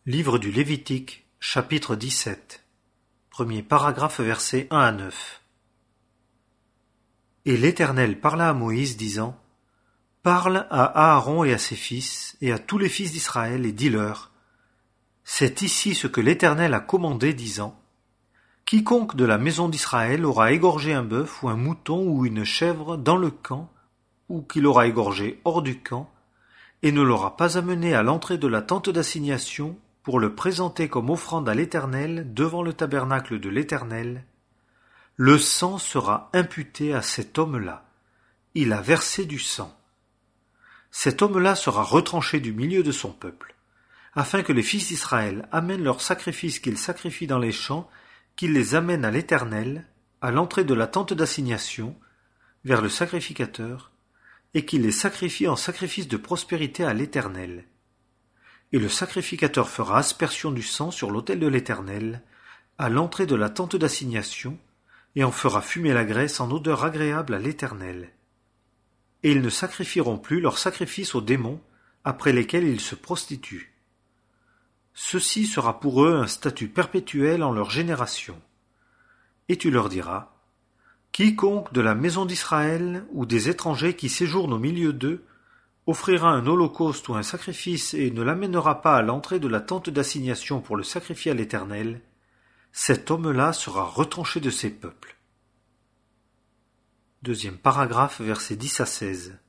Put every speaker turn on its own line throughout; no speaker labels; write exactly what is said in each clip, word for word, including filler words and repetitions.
Livre du Lévitique, chapitre dix-sept. Premier paragraphe, versets un à neuf. Et l'Éternel parla à Moïse, disant : Parle à Aaron et à ses fils, et à tous les fils d'Israël, et dis-leur : C'est ici ce que l'Éternel a commandé, disant : Quiconque de la maison d'Israël aura égorgé un bœuf ou un mouton ou une chèvre dans le camp, ou qu'il aura égorgé hors du camp, et ne l'aura pas amené à l'entrée de la tente d'assignation, pour le présenter comme offrande à l'Éternel devant le tabernacle de l'Éternel, le sang sera imputé à cet homme-là. Il a versé du sang. Cet homme-là sera retranché du milieu de son peuple, afin que les fils d'Israël amènent leurs sacrifices qu'ils sacrifient dans les champs, qu'ils les amènent à l'Éternel, à l'entrée de la tente d'assignation, vers le sacrificateur, et qu'ils les sacrifient en sacrifice de prospérité à l'Éternel. Et le sacrificateur fera aspersion du sang sur l'autel de l'Éternel, à l'entrée de la tente d'assignation, et en fera fumer la graisse en odeur agréable à l'Éternel. Et ils ne sacrifieront plus leurs sacrifices aux démons, après lesquels ils se prostituent. Ceci sera pour eux un statut perpétuel en leur génération. Et tu leur diras : Quiconque de la maison d'Israël ou des étrangers qui séjournent au milieu d'eux offrira un holocauste ou un sacrifice et ne l'amènera pas à l'entrée de la tente d'assignation pour le sacrifier à l'Éternel, cet homme-là sera retranché de ses peuples. Deuxième paragraphe, versets dix à seize.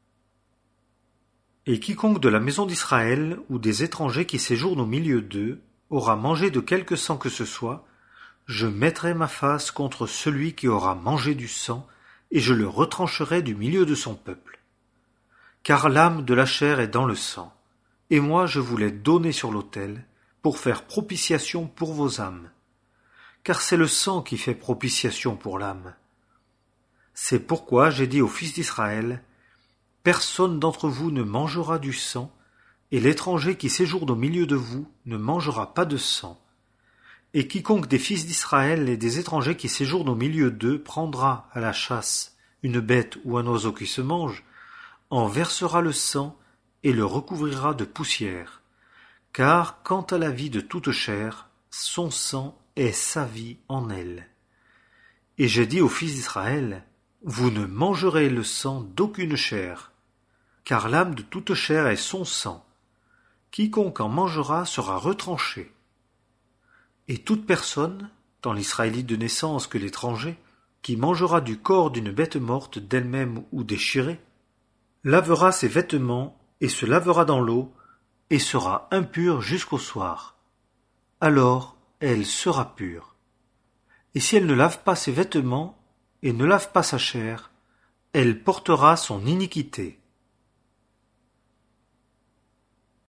Et quiconque de la maison d'Israël ou des étrangers qui séjournent au milieu d'eux aura mangé de quelque sang que ce soit, je mettrai ma face contre celui qui aura mangé du sang, et je le retrancherai du milieu de son peuple. Car l'âme de la chair est dans le sang, et moi je vous l'ai donné sur l'autel, pour faire propitiation pour vos âmes. Car c'est le sang qui fait propitiation pour l'âme. C'est pourquoi j'ai dit aux fils d'Israël : Personne d'entre vous ne mangera du sang, et l'étranger qui séjourne au milieu de vous ne mangera pas de sang. Et quiconque des fils d'Israël et des étrangers qui séjournent au milieu d'eux prendra à la chasse une bête ou un oiseau qui se mange, en versera le sang et le recouvrira de poussière. Car quant à la vie de toute chair, son sang est sa vie en elle. Et j'ai dit aux fils d'Israël : Vous ne mangerez le sang d'aucune chair, car l'âme de toute chair est son sang. Quiconque en mangera sera retranché. Et toute personne, tant l'Israélite de naissance que l'étranger, qui mangera du corps d'une bête morte d'elle-même ou déchirée, lavera ses vêtements et se lavera dans l'eau, et sera impure jusqu'au soir. Alors elle sera pure. Et si elle ne lave pas ses vêtements et ne lave pas sa chair, elle portera son iniquité.